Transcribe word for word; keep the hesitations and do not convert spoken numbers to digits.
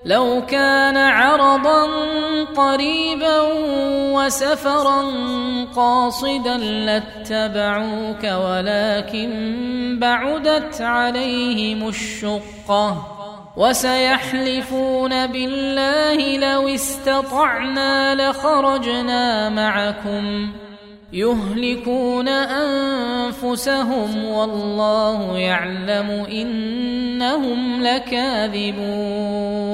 لو كان عرضا قريبا وسفرا قاصدا لاتبعوك ولكن بعدت عليهم الشقة وسيحلفون بالله لو استطعنا لخرجنا معكم يهلكون أنفسهم والله يعلم إنهم لكاذبون